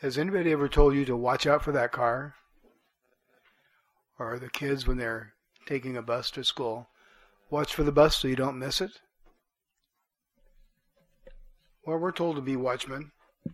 Has anybody ever told you to watch out for that car? Or the kids when they're taking a bus to school? Watch for the bus so you don't miss it? Well, we're told to be watchmen.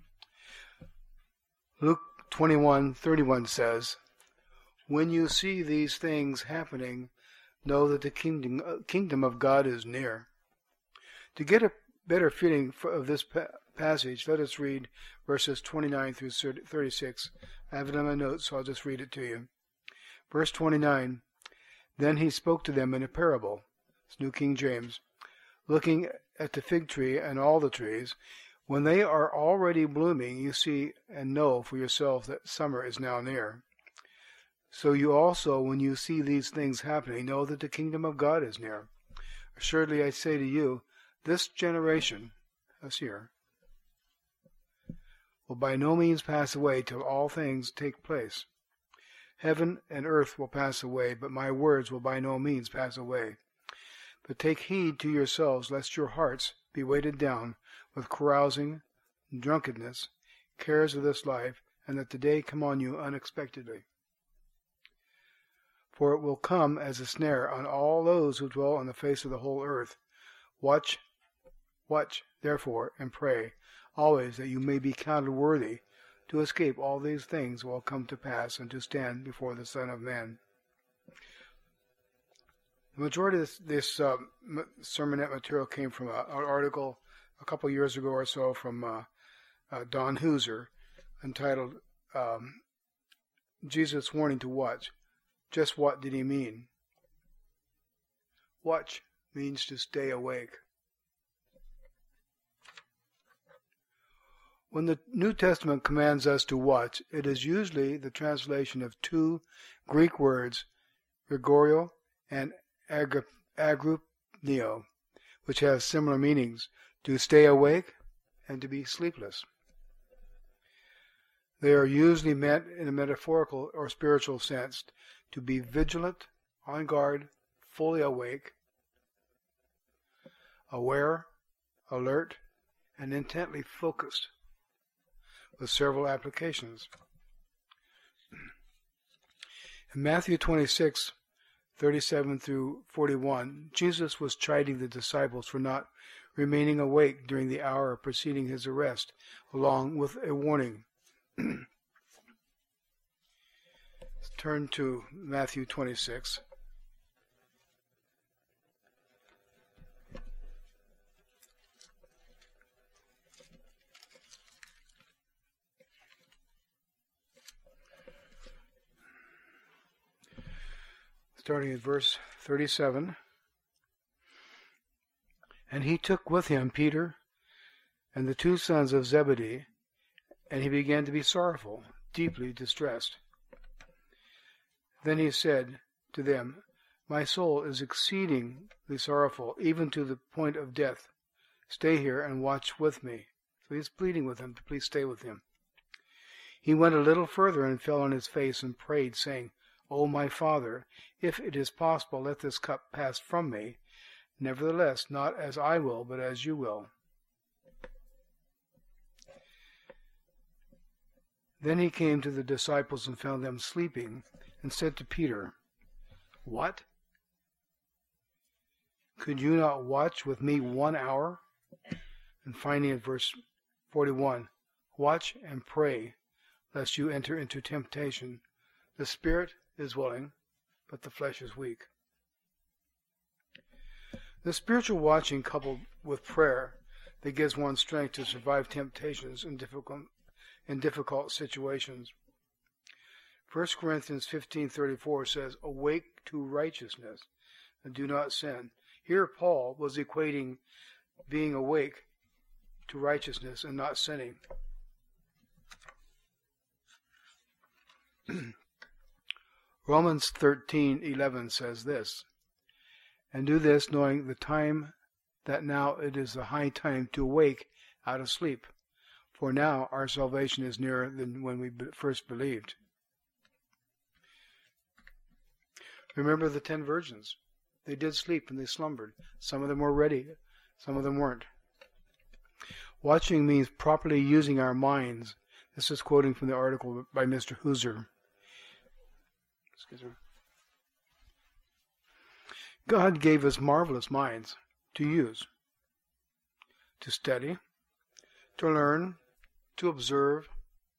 Luke 21:31 says, "When you see these things happening, know that the kingdom of God is near." To get a better feeling of this passage, let us read verses 29 through 36. I have it on my notes, so I'll just read it to you. Verse 29, "Then he spoke to them in a parable," it's New King James, "looking at the fig tree and all the trees. When they are already blooming, you see and know for yourself that summer is now near. So you also, when you see these things happening, know that the kingdom of God is near. Assuredly I say to you, this generation," us here, "will by no means pass away till all things take place. Heaven and earth will pass away, but my words will by no means pass away. But take heed to yourselves, lest your hearts be weighted down with carousing, drunkenness, cares of this life, and that the day come on you unexpectedly. For it will come as a snare on all those who dwell on the face of the whole earth. Watch, therefore, and pray always that you may be counted worthy to escape all these things will come to pass and to stand before the Son of Man." The majority of this sermonette material came from an article a couple years ago or so from Don Hooser entitled "Jesus' Warning to Watch. Just what did he mean?" Watch means to stay awake. When the New Testament commands us to watch, it is usually the translation of two Greek words, Gregorio and agrupnio, which have similar meanings, to stay awake and to be sleepless. They are usually meant in a metaphorical or spiritual sense, to be vigilant, on guard, fully awake, aware, alert, and intently focused, with several applications. In Matthew 26:37 through 41, Jesus was chiding the disciples for not remaining awake during the hour preceding his arrest, along with a warning. Let's turn to Matthew 26. Starting at verse 37. "And he took with him Peter and the two sons of Zebedee, and he began to be sorrowful, deeply distressed. Then he said to them, 'My soul is exceedingly sorrowful, even to the point of death. Stay here and watch with me.'" So he's pleading with them to please stay with him. "He went a little further and fell on his face and prayed, saying, 'O my Father, if it is possible, let this cup pass from me. Nevertheless, not as I will, but as you will.' Then he came to the disciples and found them sleeping, and said to Peter, 'What? Could you not watch with me 1 hour?' And finally in verse 41, 'Watch and pray, lest you enter into temptation. The spirit is willing, but the flesh is weak.'" The spiritual watching coupled with prayer that gives one strength to survive temptations in difficult situations. 1 Corinthians 15:34 says, "Awake to righteousness and do not sin." Here Paul was equating being awake to righteousness and not sinning. Romans 13:11 says this, "And do this, knowing the time that now it is the high time to awake out of sleep. For now our salvation is nearer than when we first believed." Remember the 10 virgins. They did sleep and they slumbered. Some of them were ready, some of them weren't. Watching means properly using our minds, This is quoting from the article by Mr. Hooser. Excuse me. God gave us marvelous minds to use, to study, to learn, to observe,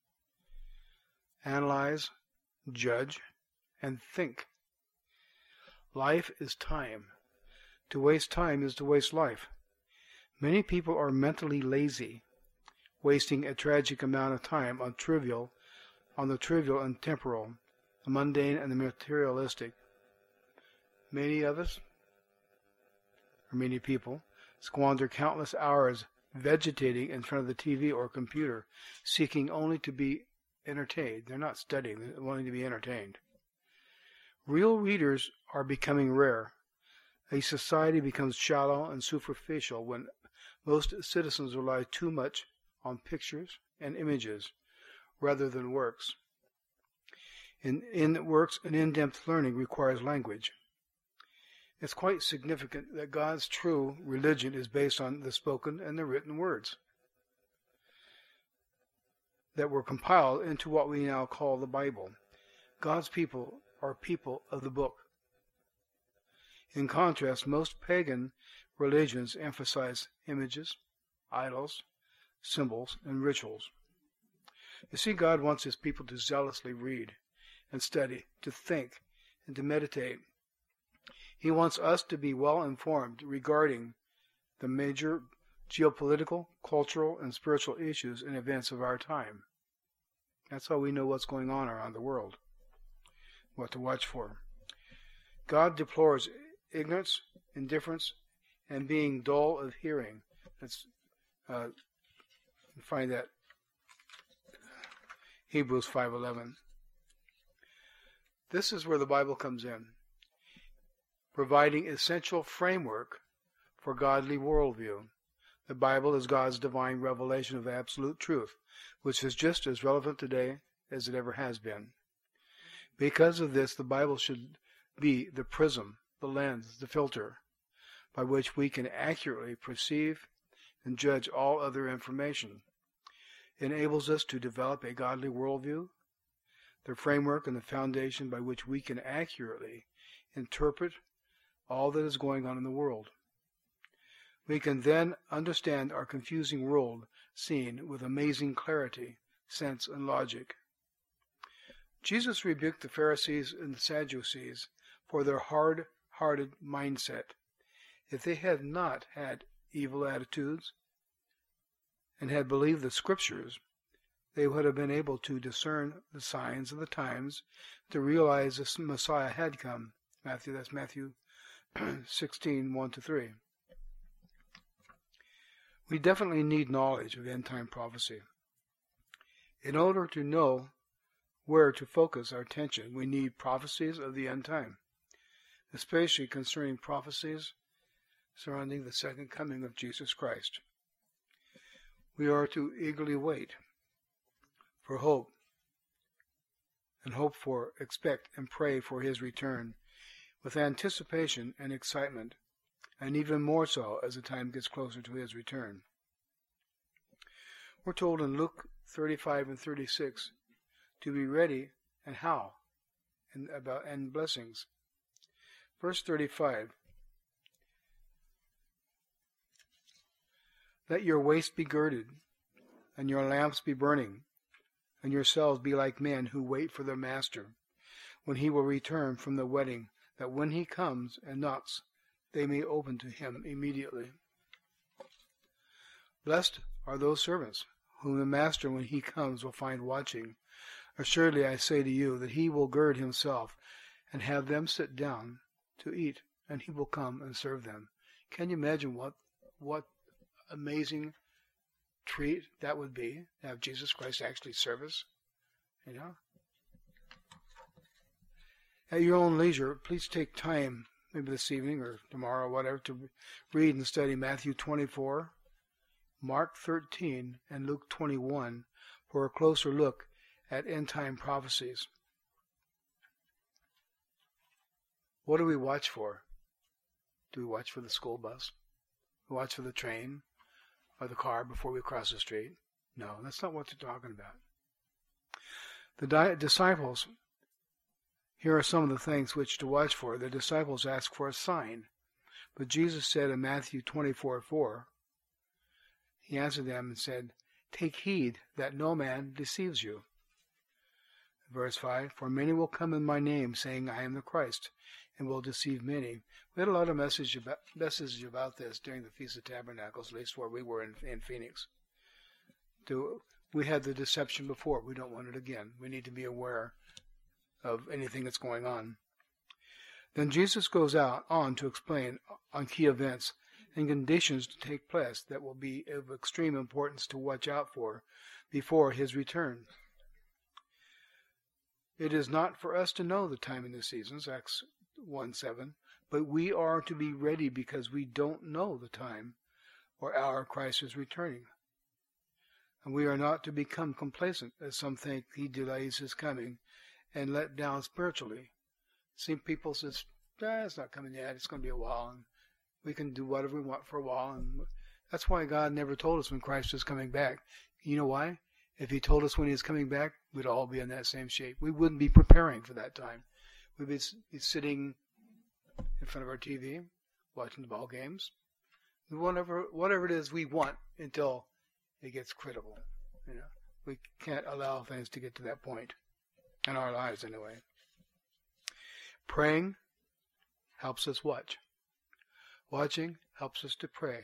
analyze, judge, and think. Life is time. To waste time is to waste life. Many people are mentally lazy, wasting a tragic amount of time on the trivial and temporal, the mundane and the materialistic. Many of us, or many people, squander countless hours vegetating in front of the TV or computer, seeking only to be entertained. They're not studying, they're wanting to be entertained. Real readers are becoming rare. A society becomes shallow and superficial when most citizens rely too much on pictures and images rather than works. In works, an in-depth learning requires language. It's quite significant that God's true religion is based on the spoken and the written words that were compiled into what we now call the Bible. God's people are people of the book. In contrast, most pagan religions emphasize images, idols, symbols, and rituals. You see, God wants His people to zealously read and study, to think, and to meditate. He wants us to be well informed regarding the major geopolitical, cultural, and spiritual issues and events of our time. That's how we know what's going on around the world, what to watch for. God deplores ignorance, indifference, and being dull of hearing. Let's find that Hebrews 5:11. This is where the Bible comes in, providing essential framework for godly worldview. The Bible is God's divine revelation of absolute truth, which is just as relevant today as it ever has been. Because of this, the Bible should be the prism, the lens, the filter, by which we can accurately perceive and judge all other information. It enables us to develop a godly worldview, the framework and the foundation by which we can accurately interpret all that is going on in the world. We can then understand our confusing world scene with amazing clarity, sense, and logic. Jesus rebuked the Pharisees and the Sadducees for their hard-hearted mindset. If they had not had evil attitudes and had believed the Scriptures, they would have been able to discern the signs of the times, to realize the Messiah had come. That's Matthew 16:1-3. We definitely need knowledge of end-time prophecy. In order to know where to focus our attention, we need prophecies of the end time, especially concerning prophecies surrounding the second coming of Jesus Christ. We are to eagerly wait for hope, and hope for, expect, and pray for His return with anticipation and excitement, and even more so as the time gets closer to His return. We're told in Luke 35 and 36 to be ready and how, and blessings. Verse 35, let your waist be girded, and your lamps be burning, and yourselves be like men who wait for their master, when he will return from the wedding, that when he comes and knocks, they may open to him immediately. Blessed are those servants whom the master, when he comes, will find watching. Assuredly I say to you that he will gird himself and have them sit down to eat, and he will come and serve them. Can you imagine what amazing treat that would be, to have Jesus Christ actually serve us? You know? At your own leisure, please take time, maybe this evening or tomorrow or whatever, to read and study Matthew 24, Mark 13, and Luke 21 for a closer look at end-time prophecies. What do we watch for? Do we watch for the school bus? Do we watch for the train or the car before we cross the street? No, that's not what they're talking about. The disciples, here are some of the things which to watch for. The disciples asked for a sign. But Jesus said in Matthew 24:4, he answered them and said, "Take heed that no man deceives you." Verse 5, "For many will come in my name, saying, I am the Christ, and will deceive many." We had a lot of message about this during the Feast of Tabernacles, at least where we were in Phoenix. We had the deception before. We don't want it again. We need to be aware of anything that's going on. Then Jesus goes on to explain on key events and conditions to take place that will be of extreme importance to watch out for before his return. It is not for us to know the time and the seasons, Acts 1:7, but we are to be ready because we don't know the time or hour Christ is returning. And we are not to become complacent, as some think he delays his coming, and let down spiritually. See, people says, it's not coming yet, it's going to be a while, and we can do whatever we want for a while. And that's why God never told us when Christ is coming back. You know why? If he told us when he was coming back, we'd all be in that same shape. We wouldn't be preparing for that time. We'd be sitting in front of our TV, watching the ball games, whatever it is we want until it gets critical. We can't allow things to get to that point in our lives anyway. Praying helps us watch. Watching helps us to pray.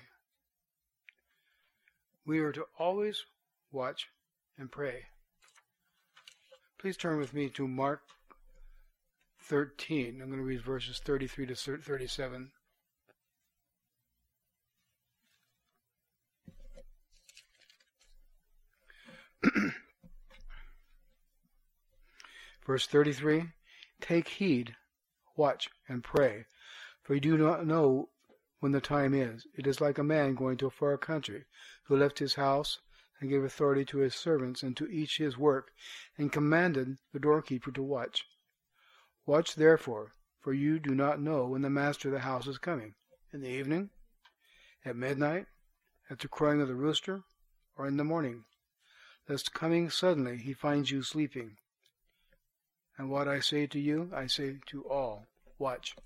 We are to always watch and pray. Please turn with me to Mark 13. I'm going to read verses 33 to 37. Verse 33, "Take heed, watch, and pray, for you do not know when the time is. It is like a man going to a far country, who left his house and gave authority to his servants and to each his work, and commanded the doorkeeper to watch. Watch therefore, for you do not know when the master of the house is coming, in the evening, at midnight, at the crowing of the rooster, or in the morning, lest coming suddenly he finds you sleeping. And what I say to you, I say to all, watch."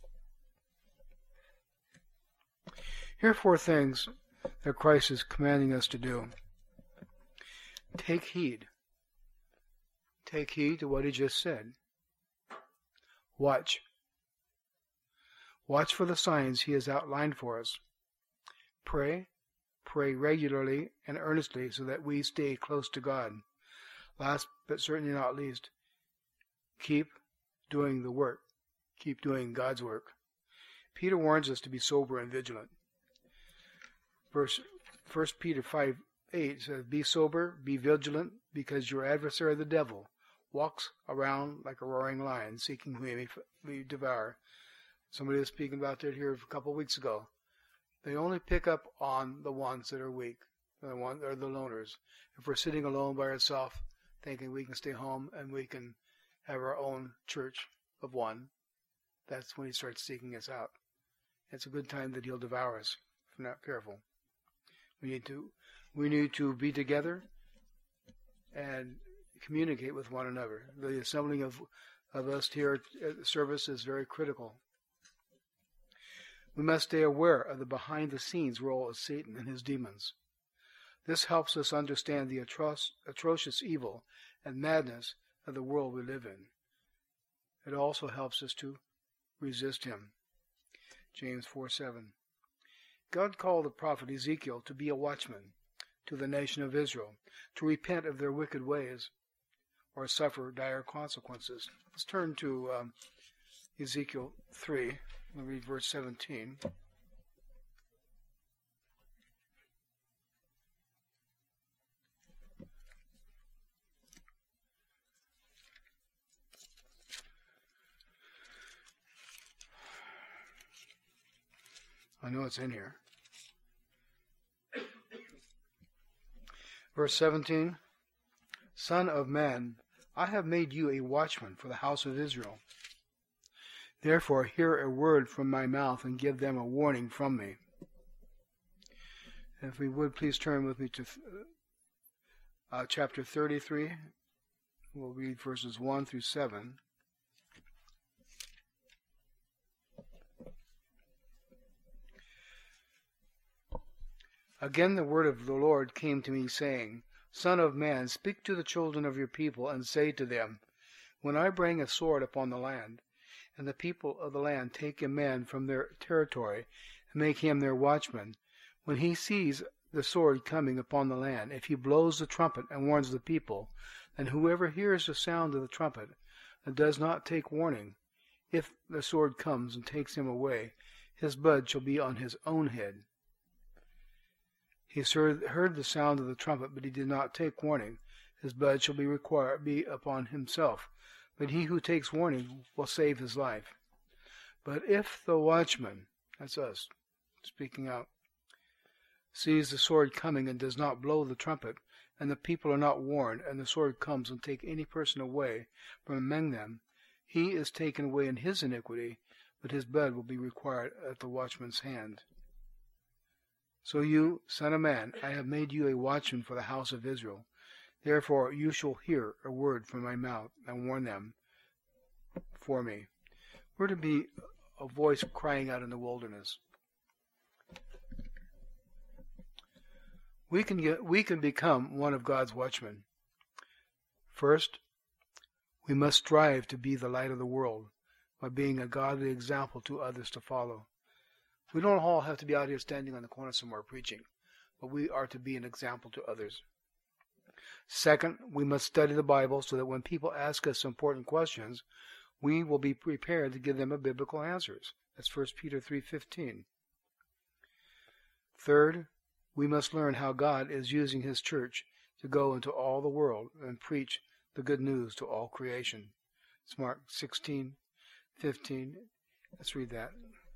Here are 4 things that Christ is commanding us to do. Take heed. Take heed to what he just said. Watch. Watch for the signs he has outlined for us. Pray. Pray regularly and earnestly so that we stay close to God. Last but certainly not least, keep doing the work. Keep doing God's work. Peter warns us to be sober and vigilant. 1 Peter 5:8 says, "Be sober, be vigilant, because your adversary the devil walks around like a roaring lion, seeking whom he may devour." Somebody was speaking about that here a couple of weeks ago. They only pick up on the ones that are weak, the loners. If we're sitting alone by ourselves, thinking we can stay home and we can have our own church of one, that's when he starts seeking us out. It's a good time that he'll devour us if we're not careful. We need to be together and communicate with one another. The assembling of us here at the service is very critical. We must stay aware of the behind-the-scenes role of Satan and his demons. This helps us understand the atrocious evil and madness of the world we live in. It also helps us to resist him. James 4:7. God called the prophet Ezekiel to be a watchman to the nation of Israel, to repent of their wicked ways or suffer dire consequences. Let's turn to Ezekiel 3. We'll read verse 17. I know it's in here. Verse 17, "Son of man, I have made you a watchman for the house of Israel. Therefore hear a word from my mouth and give them a warning from me." If we would, please turn with me to chapter 33, We'll read verses 1 through 7. Again the word of the Lord came to me, saying, Son of man, speak to the children of your people, and say to them, When I bring a sword upon the land, and the people of the land take a man from their territory, and make him their watchman, when he sees the sword coming upon the land, if he blows the trumpet and warns the people, then whoever hears the sound of the trumpet and does not take warning, if the sword comes and takes him away, his blood shall be on his own head. He heard the sound of the trumpet, but he did not take warning. His blood shall be upon himself, but he who takes warning will save his life. But if the watchman, that's us, speaking out, sees the sword coming and does not blow the trumpet, and the people are not warned, and the sword comes and take any person away from among them, he is taken away in his iniquity, but his blood will be required at the watchman's hand. So you, son of man, I have made you a watchman for the house of Israel. Therefore you shall hear a word from my mouth, and warn them for me. We're to be a voice crying out in the wilderness. We can become one of God's watchmen. First, we must strive to be the light of the world by being a godly example to others to follow. We don't all have to be out here standing on the corner somewhere preaching, but we are to be an example to others. Second, we must study the Bible so that when people ask us important questions, we will be prepared to give them a biblical answers. That's 1 Peter 3:15. Third, we must learn how God is using His church to go into all the world and preach the good news to all creation. It's Mark 16:15. Let's read that.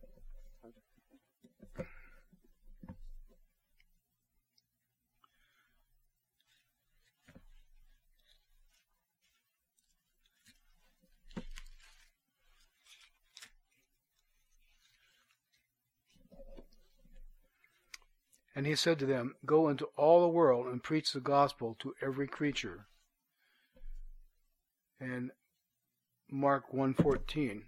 And he said to them, Go into all the world and preach the gospel to every creature. And Mark 1:14.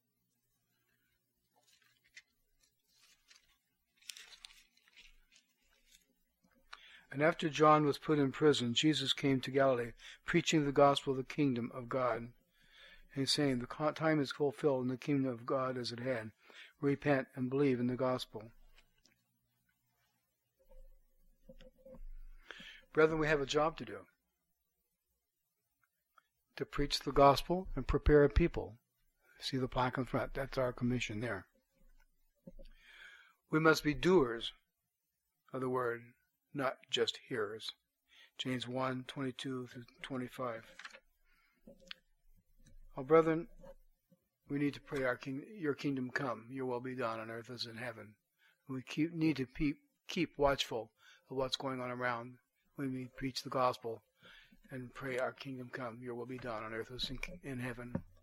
And after John was put in prison, Jesus came to Galilee, preaching the gospel of the kingdom of God. And he's saying, the time is fulfilled and the kingdom of God is at hand. Repent and believe in the gospel. Brethren, we have a job to do. To preach the gospel and prepare a people. See the plaque in front. That's our commission there. We must be doers of the word, not just hearers. James 1:22-25. Oh, brethren, we need to pray your kingdom come, your will be done on earth as in heaven. We need to keep watchful of what's going on around when we preach the gospel and pray our kingdom come, your will be done on earth as in heaven.